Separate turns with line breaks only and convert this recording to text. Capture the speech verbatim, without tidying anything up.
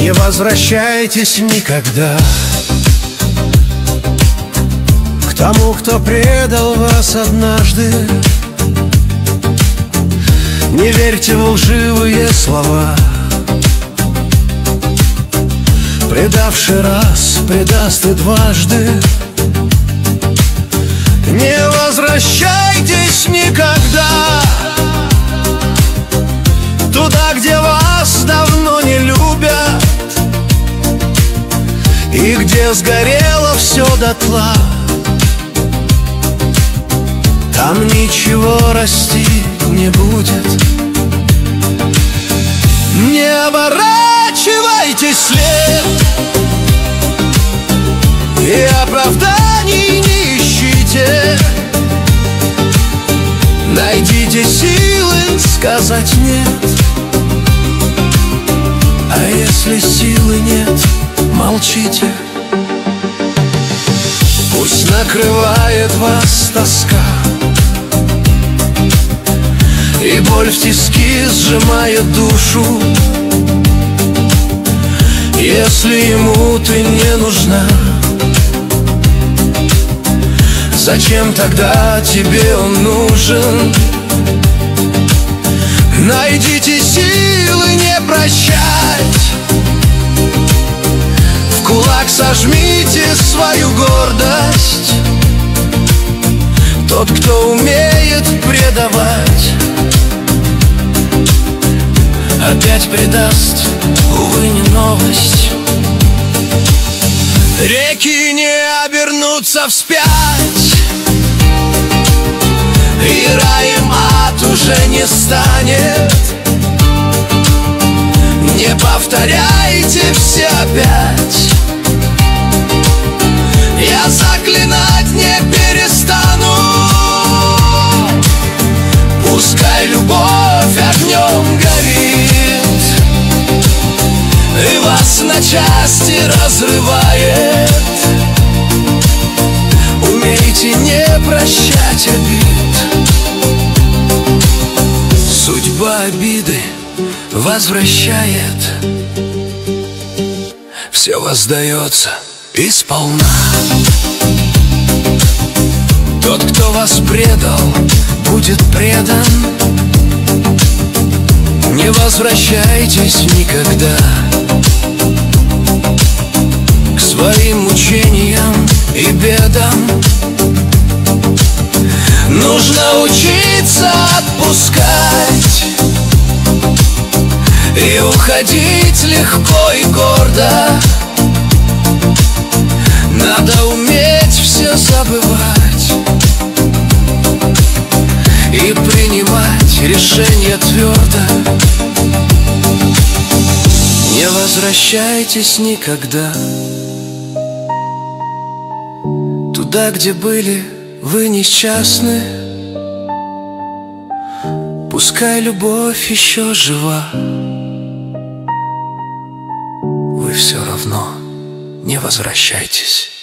Не возвращайтесь никогда к тому, кто предал вас однажды. Не верьте в лживые слова. Предавший раз предаст и дважды. Не возвращайтесь никогда туда, где вас давно не любят и где сгорело все дотла. Там ничего расти не будет. Не оборачивайте след и оправданий не ищите. Найдите силы сказать нет. А если силы нет, молчите. Пусть накрывает вас тоска и боль в тиски сжимает душу. Если ему ты не нужна, зачем тогда тебе он нужен? Найдите силы не прощать. В кулак сожмите свою гордость. Тот, кто умеет предавать, опять предаст, увы, не новость. Реки не обернутся вспять, и раем ад уже не станет. Не повторяйте все опять. Я заклинать не перестану. Пускай любовь огнем горит и вас на части разрывает. Умейте не прощать обид. Судьба обиды возвращает. Все воздается и сполна. Тот, кто вас предал, будет предан. Не возвращайтесь никогда к своим мучениям и бедам. Нужно учиться отпускать и уходить легко и гордо. Надо уметь все забывать и принимать решения твердо. Не возвращайтесь никогда туда, где были вы несчастны. Пускай любовь еще жива, вы все равно не возвращайтесь.